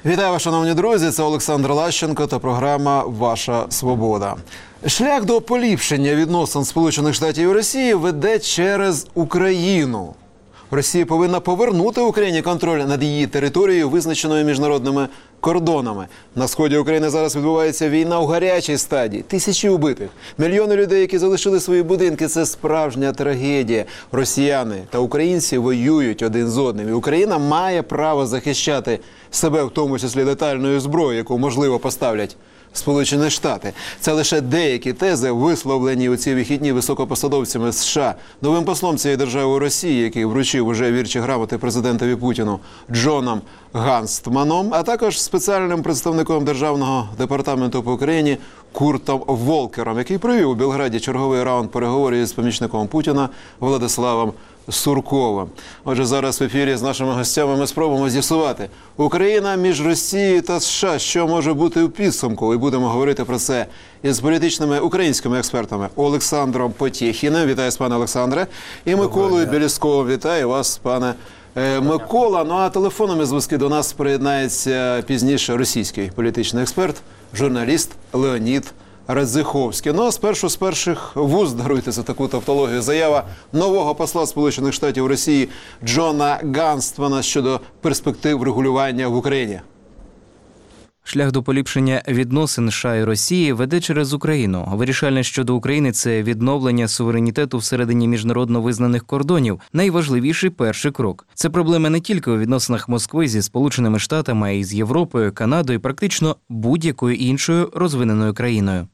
Вітаю вас, шановні друзі, це Олександр Лащенко та програма «Ваша свобода». Шлях до поліпшення відносин Сполучених Штатів і Росії веде через Україну. Росія повинна повернути Україні контроль над її територією, визначеною міжнародними кордонами. На сході України зараз відбувається війна у гарячій стадії. Тисячі убитих, мільйони людей, які залишили свої будинки – це справжня трагедія. Росіяни та українці воюють один з одним. І Україна має право захищати себе, в тому числі детальною зброєю, яку, можливо, поставлять Сполучені Штати. Це лише деякі тези, висловлені у ці вихідні високопосадовцями США. Новим послом цієї держави у Росії, який вручив уже вірчі грамоти президентові Путіну, Джоном Ганстманом, а також спеціальним представником Державного департаменту по Україні Куртом Волкером, який провів у Белграді черговий раунд переговорів з помічником Путіна Владиславом Сурковим. Отже, зараз в ефірі з нашими гостями ми спробуємо з'ясувати: Україна між Росією та США, що може бути у підсумку? І будемо говорити про це із політичними українськими експертами Олександром Потєхіним. Вітаю, пане Олександре. І Миколою Білісковим. Вітаю вас, пане Микола. Ну а телефонами зв'язки до нас приєднається пізніше російський політичний експерт, журналіст Леонід Радзиховський. Ну, а спершу з перших вуст, даруйте за таку тавтологію, заява нового посла Сполучених Штатів Росії Джона Ганстмана щодо перспектив регулювання в Україні. Шлях до поліпшення відносин США і Росії веде через Україну. Вирішальне щодо України – це відновлення суверенітету всередині міжнародно визнаних кордонів. Найважливіший перший крок. Це проблема не тільки у відносинах Москви зі Сполученими Штатами, а й з Європою, Канадою, практично будь-якою іншою розвиненою країною.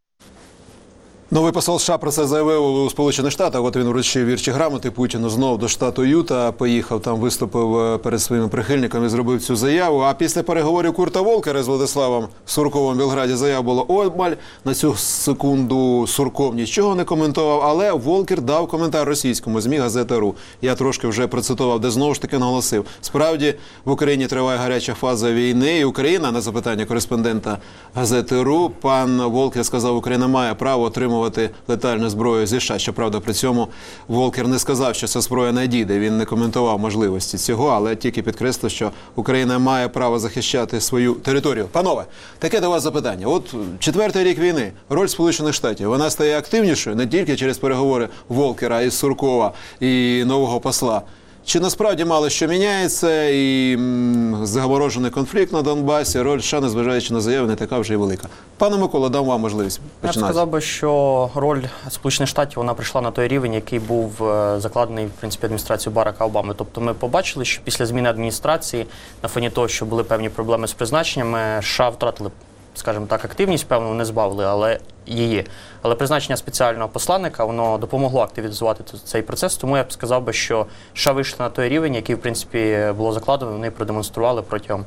Новий посол США про це заявив у Сполучених Штатах. От він вручив вірчі грамоти Путіну знов до штату Юта, поїхав там, виступив перед своїми прихильниками, зробив цю заяву. А після переговорів Курта Волкера з Владиславом Сурковим в Белграді заяв було обмаль. На цю секунду Сурков нічого не коментував, але Волкер дав коментар російському ЗМІ «Газета.ру». Я трошки вже процитував, де знову ж таки наголосив: справді в Україні триває гаряча фаза війни, і Україна, на запитання кореспондента «Газети.ру», пан Волкер сказав, Україна має право отримувати летальну зброю зі США. Щоправда, при цьому Волкер не сказав, що ця зброя надійде. Він не коментував можливості цього, але тільки підкреслив, що Україна має право захищати свою територію. Панове, таке до вас запитання. От 4-й рік війни, роль Сполучених Штатів, вона стає активнішою не тільки через переговори Волкера із Суркова і нового посла. Чи насправді мало що міняється, і заморожений конфлікт на Донбасі, роль США, незважаючи на заяви, не така вже й велика? Пане Микола, дам вам можливість починати. Я б сказав би, що роль Сполучених Штатів, вона прийшла на той рівень, який був закладений, в принципі, адміністрацією Барака Обами. Тобто ми побачили, що після зміни адміністрації, на фоні того, що були певні проблеми з призначеннями, США втратили, скажімо так, активність, певно, не збавили, але її. Але призначення спеціального посланника, воно допомогло активізувати цей процес, тому я б сказав би, що США вийшли на той рівень, який, в принципі, було закладено, вони продемонстрували протягом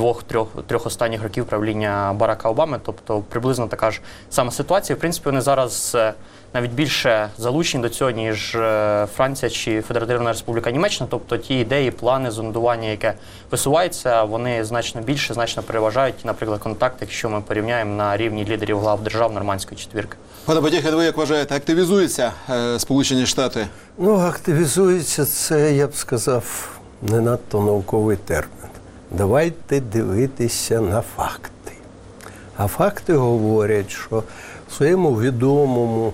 2-3 останніх років правління Барака Обами, тобто приблизно така ж сама ситуація. В принципі, вони зараз навіть більше залучені до цього, ніж Франція чи Федеративна Республіка Німеччина, тобто ті ідеї, плани, зондування, яке висувається, вони значно більше, значно переважають, наприклад, контакти, якщо ми порівняємо на рівні лідерів глав держав Нормандської четвірки. Пане Потєхін, ви як вважаєте, активізуються Сполучені Штати? Ну, активізується, це, я б сказав, не надто науковий термін. Давайте дивитися на факти. А факти говорять, що в своєму відомому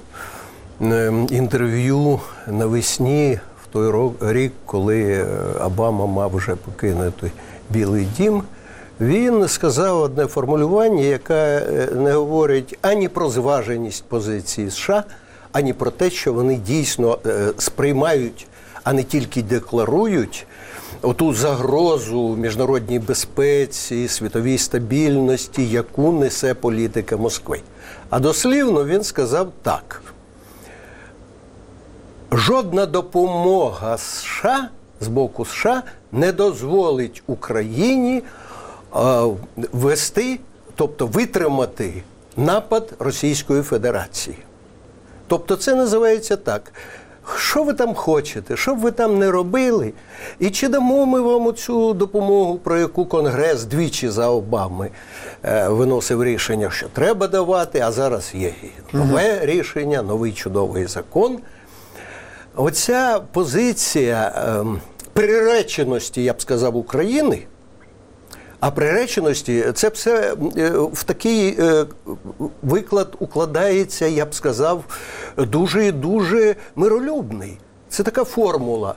інтерв'ю навесні, в той рік, коли Обама мав вже покинути Білий дім, він сказав одне формулювання, яке не говорить ані про зваженість позиції США, ані про те, що вони дійсно сприймають, а не тільки декларують, оту загрозу міжнародній безпеці, світовій стабільності, яку несе політика Москви. А дослівно він сказав так: жодна допомога США, з боку США, не дозволить Україні вести, тобто витримати напад Російської Федерації. Тобто це називається так: що ви там хочете, що б ви там не робили, і чи дамо ми вам цю допомогу, про яку Конгрес двічі за Обами виносив рішення, що треба давати, а зараз є нове рішення, новий чудовий закон. Оця позиція приреченості, я б сказав, України, А приреченості – це все в такий виклад укладається, я б сказав, дуже і дуже миролюбний. Це така формула.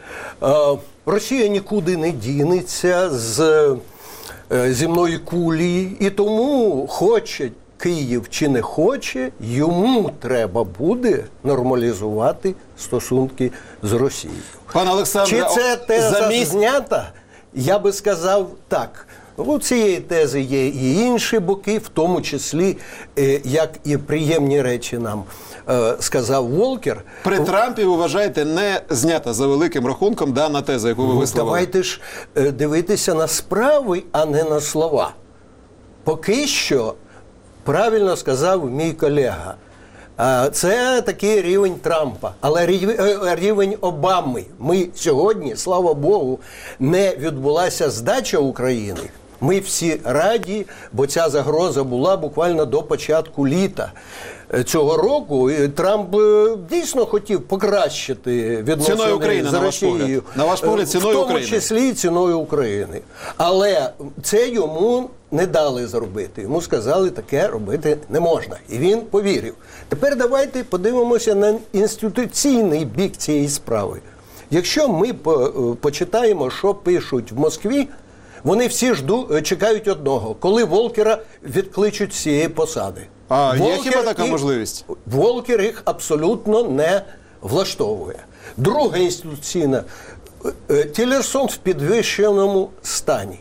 Росія нікуди не дінеться з земної кулі, і тому хоче Київ чи не хоче, йому треба буде нормалізувати стосунки з Росією. Пане Олександре, Чи це теза знята? Я би сказав так. У цієї тези є і інші боки, в тому числі, як і приємні речі нам сказав Волкер. При Трампі, ви вважаєте, не знята за великим рахунком дана теза, яку ви висловили? Давайте ж дивитися на справи, а не на слова. Поки що, правильно сказав мій колега, це такий рівень Трампа, але рівень Обами. Ми сьогодні, слава Богу, не відбулася здача України. Ми всі раді, бо ця загроза була буквально до початку літа цього року. І Трамп дійсно хотів покращити відносини з Росією. На ваш погляд, ціною України? В тому числі і ціною України. Але це йому не дали зробити. Йому сказали, таке робити не можна. І він повірив. Тепер давайте подивимося на інституційний бік цієї справи. Якщо ми почитаємо, що пишуть в Москві, вони всі чекають одного, коли Волкера відкличуть з цієї посади. А є хіба така можливість? Волкер їх абсолютно не влаштовує. Друга інституційна. Тілерсон в підвищеному стані.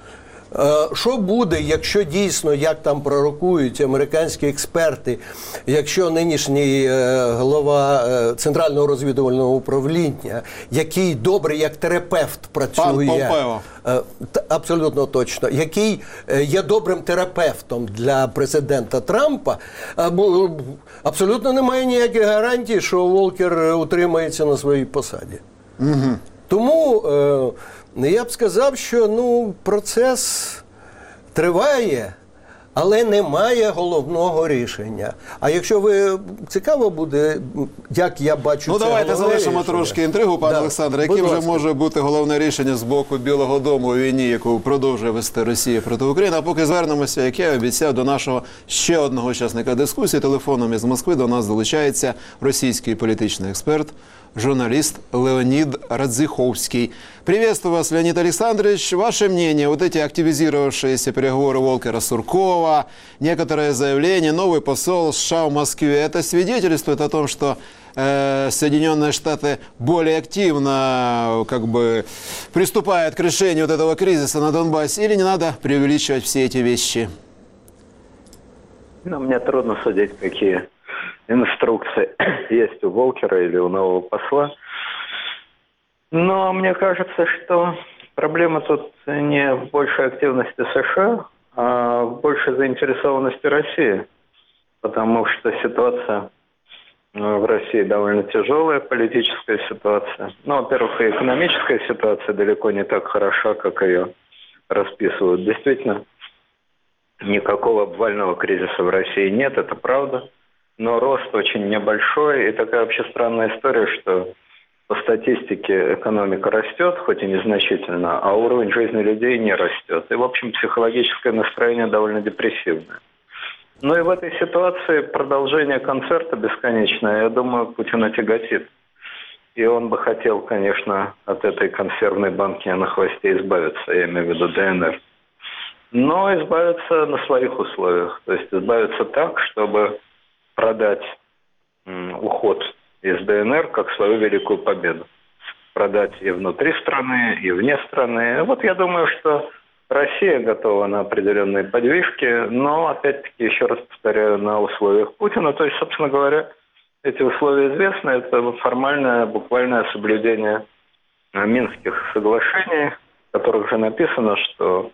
Що буде, якщо дійсно, як там пророкують американські експерти, якщо нинішній голова Центрального розвідувального управління, який добре як терапевт працює, пан Помпео. Абсолютно точно, який є добрим терапевтом для президента Трампа, абсолютно немає ніяких гарантій, що Волкер утримається на своїй посаді. Угу. Тому я б сказав, що процес триває, але немає головного рішення. А якщо ви цікаво буде, як я бачу це давайте залишимо рішення. Трошки інтригу, пане Олександре. Яким же може бути головне рішення з боку Білого дому у війні, яку продовжує вести Росія проти України? А поки звернемося, як я обіцяв, до нашого ще одного учасника дискусії. Телефоном із Москви до нас долучається російський політичний експерт, журналист Леонид Радзиховский. Приветствую вас, Леонид Александрович. Ваше мнение, вот эти активизировавшиеся переговоры Волкера-Суркова, некоторые заявления, новый посол США в Москве, это свидетельствует о том, что Соединенные Штаты более активно приступают к решению вот этого кризиса на Донбассе, или не надо преувеличивать все эти вещи? Мне трудно судить, какие инструкции есть у Волкера или у нового посла. Но мне кажется, что проблема тут не в большей активности США, а в большей заинтересованности России. Потому что ситуация в России довольно тяжелая, политическая ситуация. Во-первых, и экономическая ситуация далеко не так хороша, как ее расписывают. Действительно, никакого обвального кризиса в России нет, это правда. Но рост очень небольшой, и такая вообще странная история, что по статистике экономика растет, хоть и незначительно, а уровень жизни людей не растет. И, в общем, психологическое настроение довольно депрессивное. Ну и в этой ситуации продолжение концерта бесконечное, я думаю, Путина тяготит. И он бы хотел, конечно, от этой консервной банки на хвосте избавиться, я имею в виду ДНР. Но избавиться на своих условиях. То есть избавиться так, чтобы продать уход из ДНР как свою великую победу. Продать и внутри страны, и вне страны. Вот я думаю, что Россия готова на определенные подвижки, но, опять-таки, еще раз повторяю, на условиях Путина. То есть, собственно говоря, эти условия известны. Это формальное, буквальное соблюдение Минских соглашений, в которых же написано, что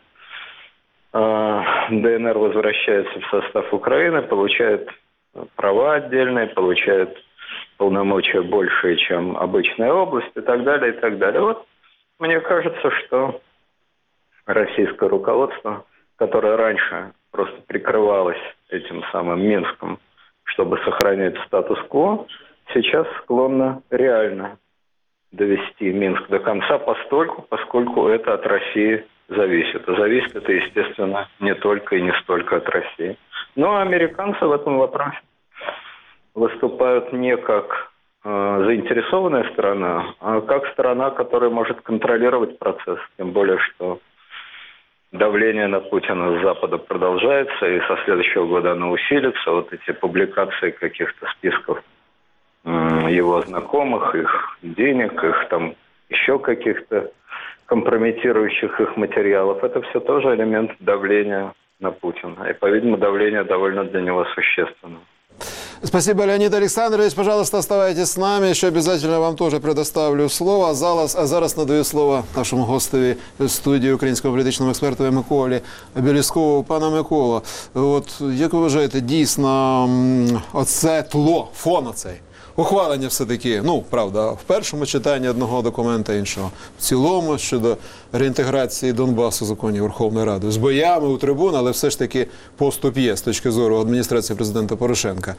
ДНР возвращается в состав Украины, получает права отдельные, получает полномочия большие, чем обычная область и так далее, и так далее. Вот мне кажется, что российское руководство, которое раньше просто прикрывалось этим самым Минском, чтобы сохранять статус-кво, сейчас склонно реально довести Минск до конца, поскольку это от России зависит. А зависит это, естественно, не только и не столько от России. Но американцы в этом вопросе выступают не как заинтересованная сторона, а как сторона, которая может контролировать процесс. Тем более, что давление на Путина с Запада продолжается, и со следующего года оно усилится. Вот эти публикации каких-то списков его знакомых, их денег, их там еще каких-то компрометирующих их материалов, это все тоже элемент давления на Путина. И, по-видимому, давление довольно для него существенно. Спасибо, Леонид Александрович. Пожалуйста, оставайтесь с нами. Еще обязательно вам тоже предоставлю слово. А зараз надаю слово нашому гостеві в студії, українському політичному експерту Миколі Беліскову. Пане Миколо, от як ви вважаєте, дійсно оце тло, фон оцей, ухвалення все-таки, ну, правда, в першому читанні одного документа, іншого в цілому, щодо реінтеграції Донбасу в законі Верховної Ради. З боями у трибун, але все ж таки поступ є з точки зору адміністрації президента Порошенка.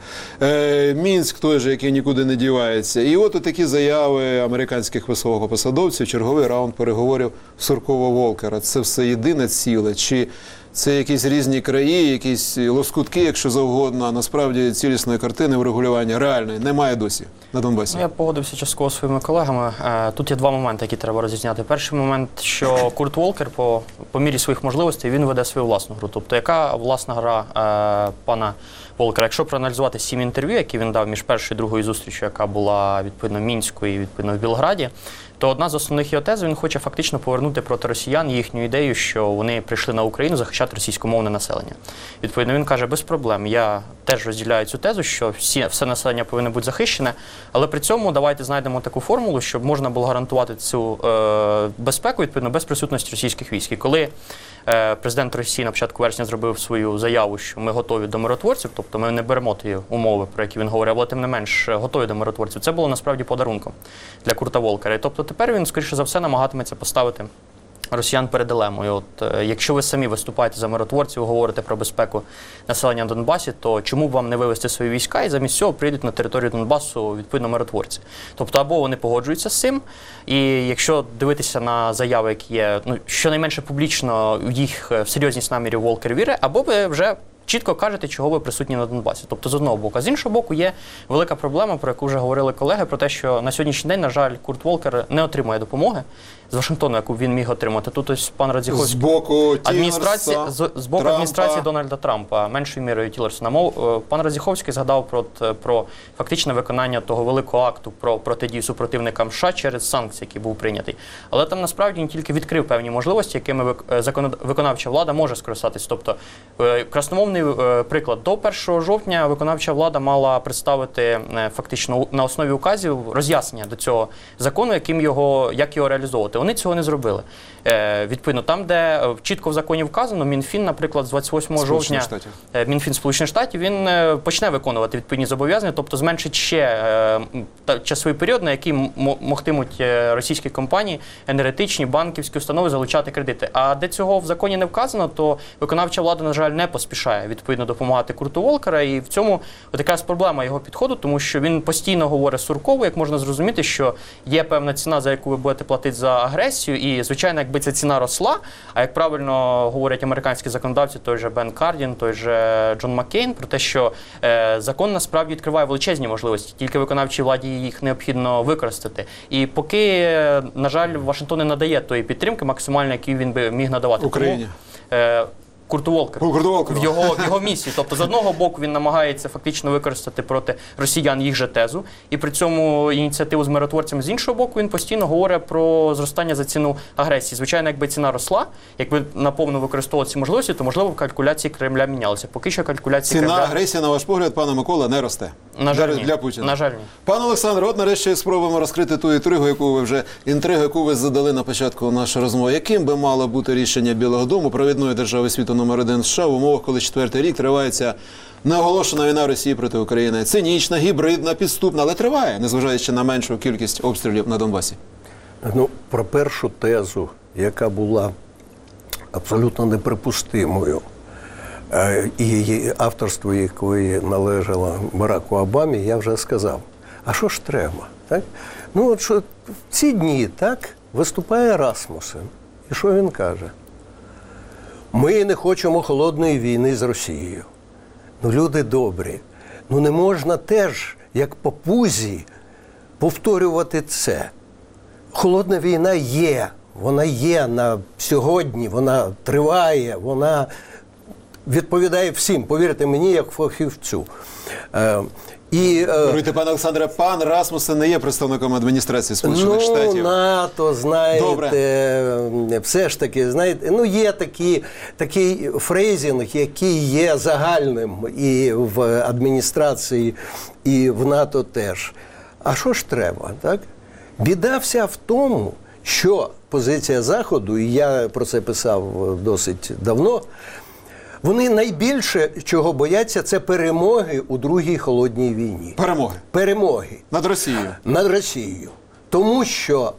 Мінськ той же, який нікуди не дівається. І от такі заяви американських високопосадовців, черговий раунд переговорів Суркова-Волкера. Це все єдине ціле? Чи це якісь різні краї, якісь лоскутки, якщо завгодно, а насправді цілісної картини врегулювання реальної немає досі на Донбасі? Я погодився частково зі своїми колегами. Тут є два моменти, які треба розрізняти. Перший момент, що Курт Волкер по мірі своїх можливостей, він веде свою власну гру. Тобто, яка власна гра пана Волкера? Якщо проаналізувати 7 інтерв'ю, які він дав між першою і другою зустрічю, яка була, відповідно, в Мінську і, відповідно, в Білграді, то одна з основних його тез, він хоче фактично повернути проти росіян їхню ідею, що вони прийшли на Україну захищати російськомовне населення. Відповідно, він каже, без проблем, я теж розділяю цю тезу, що все населення повинно бути захищене, але при цьому давайте знайдемо таку формулу, щоб можна було гарантувати цю безпеку, відповідно, без присутності російських військ. І коли президент Росії на початку вересня зробив свою заяву, що ми готові до миротворців, тобто ми не беремо ті умови, про які він говорив, але тим не менш готові до миротворців, це було насправді подарунком для Курта Волкера. І тобто тепер він, скоріше за все, намагатиметься поставити росіян перед дилемою. От, якщо ви самі виступаєте за миротворців, говорите про безпеку населення на Донбасі, то чому б вам не вивести свої війська і замість цього прийдуть на територію Донбасу, відповідно, миротворці? Тобто, або вони погоджуються з цим, і якщо дивитися на заяви, які є, ну, щонайменше публічно їх в серйозність намірів Волкер вірить, або ви вже чітко кажете, чого ви присутні на Донбасі. Тобто, з одного боку. А з іншого боку, є велика проблема, про яку вже говорили колеги, про те, що на сьогоднішній день, на жаль, Курт Волкер не отримує допомоги з Вашингтону, яку він міг отримати. Тут ось пан Радзіховський. З боку адміністрації Дональда Трампа, меншою мірою Тілерсона. Пан Радзіховський згадав про фактичне виконання того великого акту про протидію супротивникам США через санкції, який був прийнятий. Але там насправді він тільки відкрив певні можливості, якими виконавча влада може скористатись. Тобто, красномовний приклад. До 1 жовтня виконавча влада мала представити фактично на основі указів роз'яснення до цього закону, як його реалізовувати. Вони цього не зробили. Відповідно, там, де чітко в законі вказано, Мінфін, наприклад, з 28 жовтня, Мінфін Сполучених Штатів, він почне виконувати відповідні зобов'язання, тобто зменшить ще часовий період, на який могтимуть російські компанії, енергетичні, банківські установи залучати кредити. А де цього в законі не вказано, то виконавча влада, на жаль, не поспішає відповідно допомагати Курту Волкера, і в цьому от якраз проблема його підходу, тому що він постійно говорить Суркову, як можна зрозуміти, що є певна ціна, за яку ви будете платити за агресію, і, звичайно, якби ця ціна росла, а як правильно говорять американські законодавці, той же Бен Кардін, той же Джон Маккейн, про те, що закон насправді відкриває величезні можливості, тільки виконавчій владі їх необхідно використати. І поки, на жаль, Вашингтон не надає тої підтримки максимально, яку він би міг надавати. Україні. Курту Волкеру в його місії. Тобто, з одного боку, він намагається фактично використати проти росіян їх же тезу, і при цьому ініціативу з миротворцями, з іншого боку, він постійно говорить про зростання за ціну агресії. Звичайно, якби ціна росла, якби наповно використовували ці можливості, то, можливо, калькуляції Кремля мінялися. Поки що калькуляції Ціна агресії, на ваш погляд, пане Микола, не росте. На жаль, для Путіна. На жаль, ні. Пане Олександре, от нарешті спробуємо розкрити ту інтригу, яку ви задали на початку нашої розмови. Яким би мало бути рішення Білого Дому, провідної держави світу номер 1 США, в умовах, коли 4-й рік тривається неоголошена війна Росії проти України? Цинічна, гібридна, підступна, але триває, незважаючи на меншу кількість обстрілів на Донбасі. Ну, про першу тезу, яка була абсолютно неприпустимою, і авторство якої належало Бараку Обамі, я вже сказав. А що ж треба? Так? Ну, от що в ці дні так виступає Расмусен. І що він каже? Ми не хочемо холодної війни з Росією. Ну, люди добрі. Ну, не можна теж, як по пузі, повторювати це. Холодна війна є. Вона є на сьогодні, вона триває, вона відповідає всім, повірте мені, як фахівцю. Говорите, пане Олександре, пан Расмуссен не є представником адміністрації Сполучених Штатів. НАТО, знаєте, Добре. все ж таки, знаєте, ну є такий фрейзинг, який є загальним і в адміністрації, і в НАТО теж. А що ж треба, так? Біда вся в тому, що позиція Заходу, і я про це писав досить давно, вони найбільше, чого бояться, це перемоги у Другій холодній війні. Перемоги. Перемоги. Над Росією. Над Росією. Тому що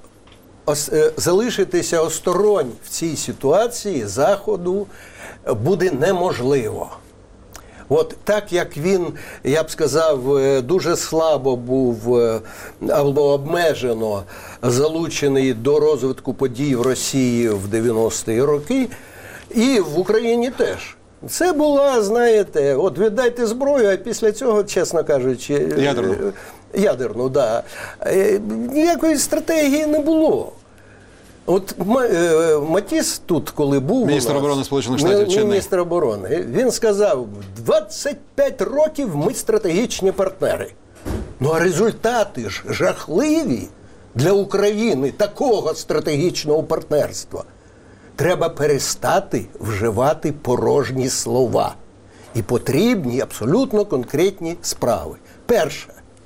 залишитися осторонь в цій ситуації Заходу буде неможливо. От так як він, я б сказав, дуже слабо був або обмежено залучений до розвитку подій в Росії в 90-ті роки, і в Україні теж. Це була, знаєте, от віддайте зброю, а після цього, чесно кажучи, ядерну, да. Ніякої стратегії не було. От Матіс тут, коли був міністр оборони Сполучених Штатів чи міністр оборони, він сказав, 25 років ми стратегічні партнери. Ну а результати ж жахливі для України такого стратегічного партнерства. Треба перестати вживати порожні слова. І потрібні абсолютно конкретні справи. Перше.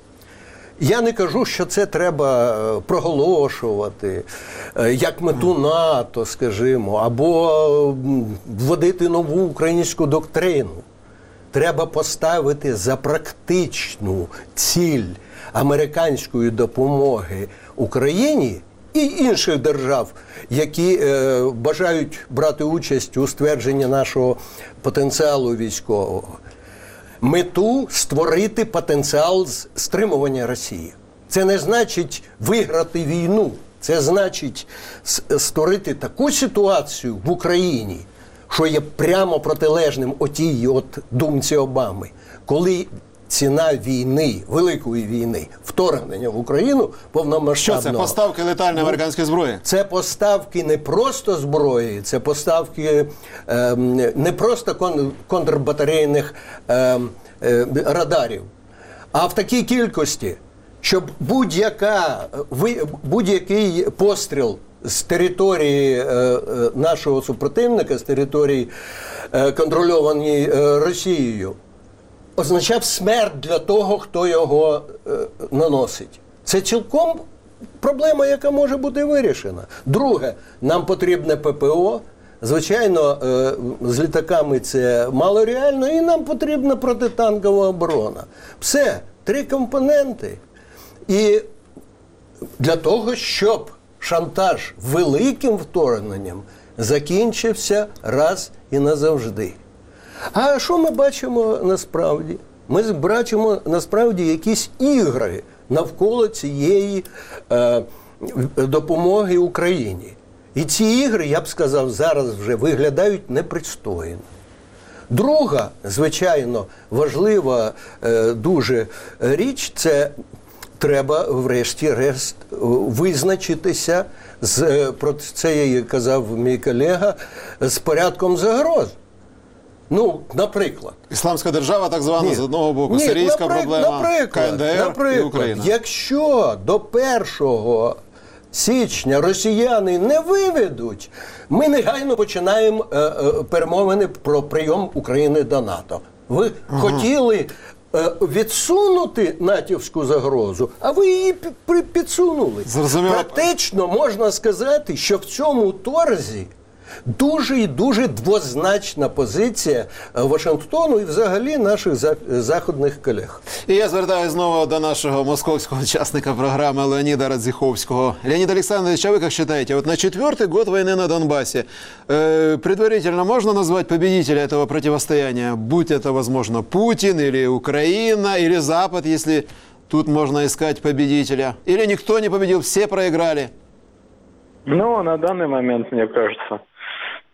Я не кажу, що це треба проголошувати, як мету НАТО, скажімо, або вводити нову українську доктрину. Треба поставити за практичну ціль американської допомоги Україні і інших держав, які бажають брати участь у ствердженні нашого потенціалу військового. Мету створити потенціал стримування Росії. Це не значить виграти війну. Це значить створити таку ситуацію в Україні, що є прямо протилежним отій от думці Обами. Коли ціна війни, великої війни, вторгнення в Україну повномасштабного... Що це? Поставки летальної американської зброї? Це поставки не просто зброї, це поставки не просто контрбатарейних радарів, а в такій кількості, щоб будь-який постріл з території нашого супротивника, з території контрольованої Росією, означав смерть для того, хто його наносить. Це цілком проблема, яка може бути вирішена. Друге, нам потрібне ППО. Звичайно, з літаками це мало реально, і нам потрібна протитанкова оборона. Все, 3 компоненти. І для того, щоб шантаж великим вторгненням закінчився раз і назавжди. А що ми бачимо насправді? Ми бачимо насправді якісь ігри навколо цієї допомоги Україні. І ці ігри, я б сказав, зараз вже виглядають непристойно. Друга, звичайно, важлива дуже річ – це треба врешті-решт визначитися, про це я казав мій колега, з порядком загроз. Ну, наприклад. Ісламська держава, так звана, з одного боку, сирійська проблема, КНДР і Україна. Якщо до 1 січня росіяни не виведуть, ми негайно починаємо перемовини про прийом України до НАТО. Ви хотіли відсунути натівську загрозу, а ви її підсунули. Зрозуміло. Практично можна сказати, що в цьому торзі дуже і дуже двозначна позиція Вашингтону і взагалі наших заходних колег. І я звертаюся знову до нашого московського учасника програми Леонида Радзиховского. Леонид Александрович, а вы как считаете, вот на 4-й год войны на Донбассе предварительно можно назвать победителя этого противостояния? Будь это, возможно, Путин или Украина, или Запад, если тут можно искать победителя? Или никто не победил, все проиграли? Ну, на данный момент, мне кажется,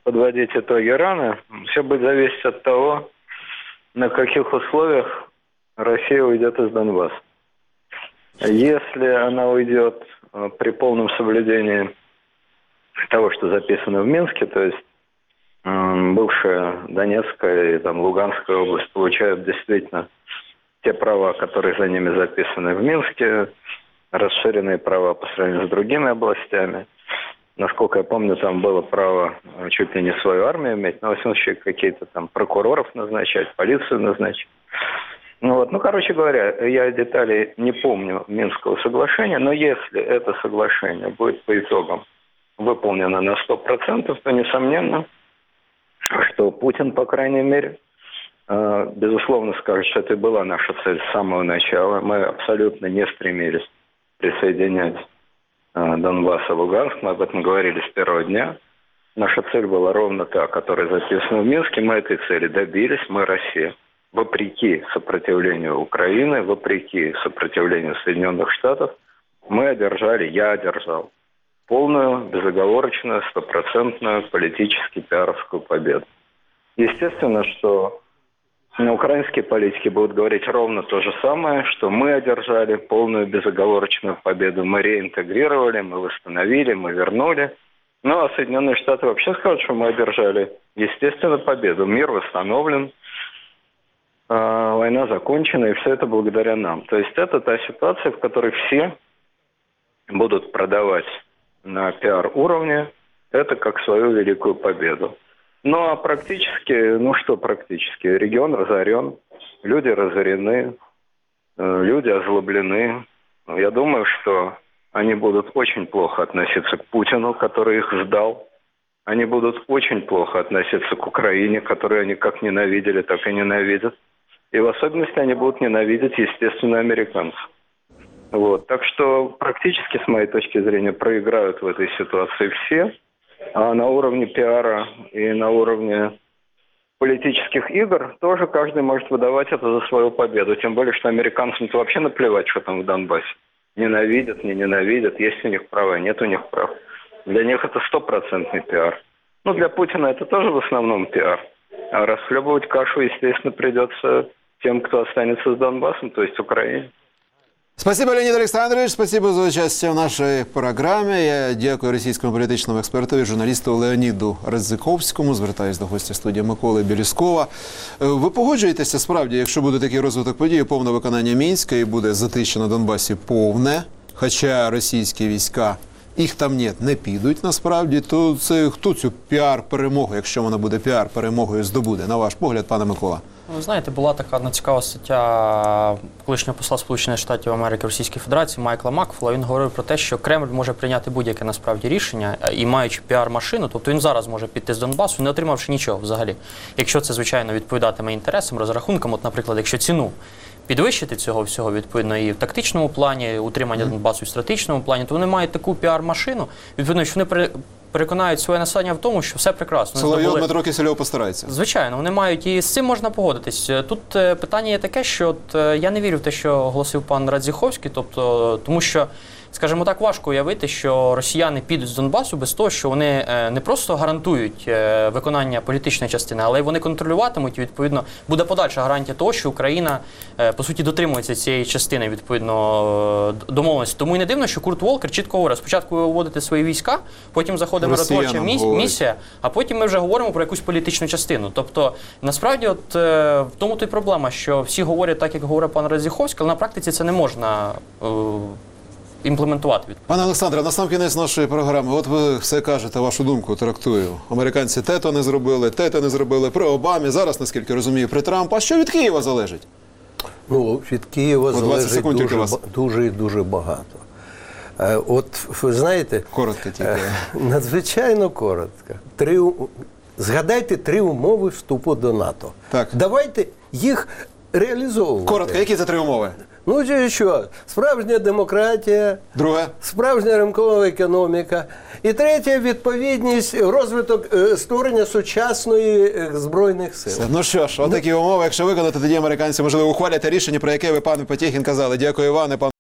подводить итоги рано. Все будет зависеть от того, на каких условиях Россия уйдет из Донбасса. Если она уйдет при полном соблюдении того, что записано в Минске, то есть бывшая Донецкая и Луганская область получают действительно те права, которые за ними записаны в Минске, расширенные права по сравнению с другими областями. Насколько я помню, там было право чуть ли не свою армию иметь, но, во всяком случае, какие-то там прокуроров назначать, полицию назначать. Короче говоря, я деталей не помню Минского соглашения, но если это соглашение будет по итогам выполнено на 100%, то, несомненно, что Путин, по крайней мере, безусловно, скажет, что это была наша цель с самого начала. Мы абсолютно не стремились присоединять Донбасс и Луганск. Мы об этом говорили с первого дня. Наша цель была ровно та, которая записана в Минске. Мы этой цели добились, мы Россия. Вопреки сопротивлению Украины, вопреки сопротивлению Соединенных Штатов, я одержал полную, безоговорочную, стопроцентную политически пиаровскую победу. Естественно, что украинские политики будут говорить ровно то же самое, что мы одержали полную безоговорочную победу. Мы реинтегрировали, мы восстановили, мы вернули. А Соединенные Штаты вообще скажут, что мы одержали, естественно, победу. Мир восстановлен, война закончена, и все это благодаря нам. То есть это та ситуация, в которой все будут продавать на пиар-уровне это как свою великую победу. А практически, регион разорен, люди разорены, люди озлоблены. Я думаю, что они будут очень плохо относиться к Путину, который их сдал. Они будут очень плохо относиться к Украине, которую они как ненавидели, так и ненавидят. И в особенности они будут ненавидеть, естественно, американцев. Так что практически, с моей точки зрения, проиграют в этой ситуации все. А на уровне пиара и на уровне политических игр тоже каждый может выдавать это за свою победу. Тем более, что американцам-то вообще наплевать, что там в Донбассе. Ненавидят, не ненавидят, есть у них права, нет у них прав. Для них это 100% пиар. Для Путина это тоже в основном пиар. А расхлебывать кашу, естественно, придется тем, кто останется с Донбассом, то есть Украине. Спасибо, Леонід Олександрович, спасибо за участь в нашій програмі. Я дякую російському політичному експертові, журналісту Леоніду Радзиковському. Звертаюсь до гостя студії Миколи Біліскова. Ви погоджуєтеся, справді, якщо буде такий розвиток подій, повне виконання Мінська і буде затища на Донбасі повне, хоча російські війська, їх там не підуть насправді, то це хто цю піар-перемогу, якщо вона буде піар-перемогою, здобуде, на ваш погляд, пане Микола? Ви знаєте, була така одна цікава стаття колишнього посла Сполучених Штатів Америки Російській Федерації Майкла Макфола. Він говорив про те, що Кремль може прийняти будь-яке насправді рішення і маючи піар-машину, тобто він зараз може піти з Донбасу, не отримавши нічого взагалі. Якщо це, звичайно, відповідатиме інтересам, розрахункам, наприклад, якщо ціну підвищити цього всього, відповідно, і в тактичному плані, утримання Донбасу і в стратегічному плані, то вони мають таку піар-машину, відповідно, що вони переконають своє населення в тому, що все прекрасно. Соловйов, Дмитро Кисельов постарається. Звичайно, вони мають, і з цим можна погодитись. Тут питання є таке, що я не вірю в те, що оголосив пан Радзіховський, тому що, скажімо так, важко уявити, що росіяни підуть з Донбасу без того, що вони не просто гарантують виконання політичної частини, але й вони контролюватимуть, і, відповідно, буде подальша гарантія того, що Україна, по суті, дотримується цієї частини, відповідно, домовленості. Тому і не дивно, що Курт Волкер чітко говорить, спочатку ви виводите свої війська, потім заходить миротворча місія, а потім ми вже говоримо про якусь політичну частину. Тобто, насправді, в тому то й проблема, що всі говорять так, як говорить пан Радзіховський, але на практиці це не можна імплементувати. Пане Олександре, на сам кінець нашої програми, от ви все кажете, вашу думку трактую. Американці те-то не зробили, при Обамі, зараз, наскільки розумію, при Трампу. А що від Києва залежить? Від Києва залежить дуже і дуже багато. От, ви знаєте, коротко тільки. Надзвичайно коротко. Згадайте 3 умови вступу до НАТО. Так. Давайте їх реалізовувати. Коротко, які це 3 умови? Що? Справжня демократія. Друге? Справжня ринкова економіка. І третє – відповідність, розвиток, створення сучасної збройних сил. Ну що ж, отакі умови. Якщо виконати, тоді американці, можливо, ухвалять рішення, про яке ви, пане Потєхін, казали. Дякую вам, пане